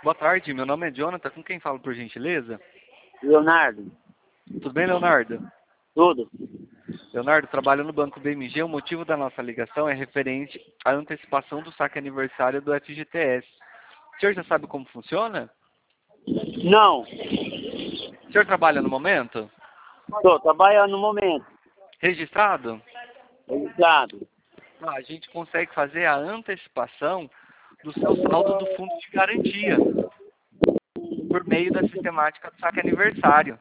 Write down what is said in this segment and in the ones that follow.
Boa tarde, meu nome é Jonathan. Com quem falo, por gentileza? Leonardo. Tudo bem, Leonardo? Tudo. Leonardo, trabalho no Banco BMG. O motivo da nossa ligação é referente à antecipação do saque aniversário do FGTS. O senhor já sabe como funciona? Não. O senhor trabalha no momento? Estou trabalhando no momento. Registrado? Registrado. A gente consegue fazer a antecipação do seu saldo do fundo de garantia por meio da sistemática do saque aniversário.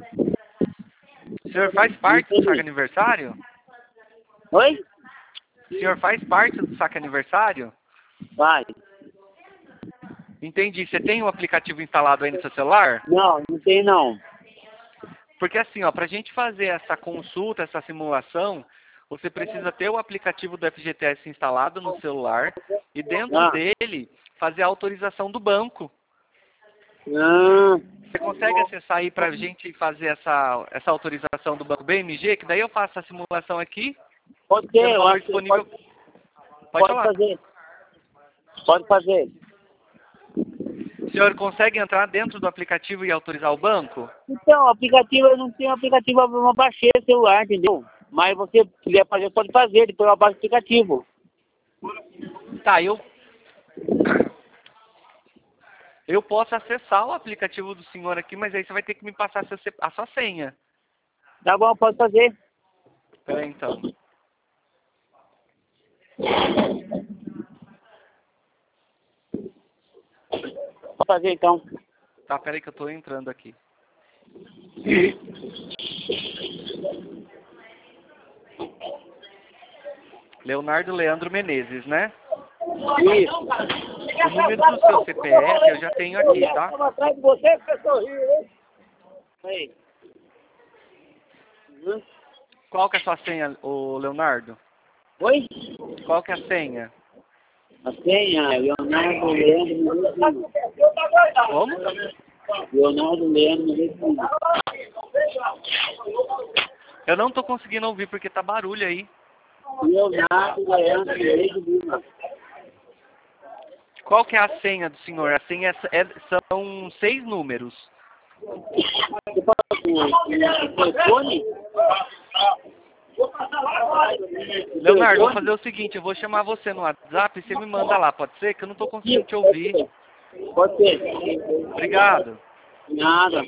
O senhor faz parte do saque aniversário? Oi? O senhor faz parte do saque aniversário? Vai. Entendi. Você tem o aplicativo instalado aí no seu celular? Não, não tem não. Porque assim, ó, para a gente fazer essa consulta, essa simulação, você precisa ter o aplicativo do FGTS instalado no celular e dentro Ah. dele fazer a autorização do banco. Ah. Você consegue acessar aí para a gente fazer essa autorização do banco BMG, que daí eu faço a simulação aqui, Pode tendo ser, eu valor acho que disponível. Pode pode falar. fazer. Pode fazer. O senhor consegue entrar dentro do aplicativo e autorizar o banco? Então, aplicativo, eu não tenho aplicativo, eu não baixei o celular, entendeu? Mas você quiser fazer, pode fazer, depois eu baixo o aplicativo. Tá, eu posso acessar o aplicativo do senhor aqui, mas aí você vai ter que me passar a sua senha. Tá bom, pode fazer. Espera aí, então. Pode fazer então. Tá, espera aí que eu tô entrando aqui. Leonardo Leandro Menezes, né? Isso. O número do seu CPF eu já tenho aqui, tá? Atrás de você, você sorriu, hein? Aí. Qual que é a sua senha, ô Leonardo? Oi? Qual que é a senha? A senha, Leonardo Leandro. Como? Leonardo Leandro. Eu não tô conseguindo ouvir porque tá barulho aí. Leonardo Leandro. Qual que é a senha do senhor? A senha são 6 números. Você pode o telefone? Leonardo, vou fazer o seguinte, eu vou chamar você no WhatsApp e você me manda lá, pode ser? Que eu não tô conseguindo te ouvir. Pode ser. Obrigado. Nada.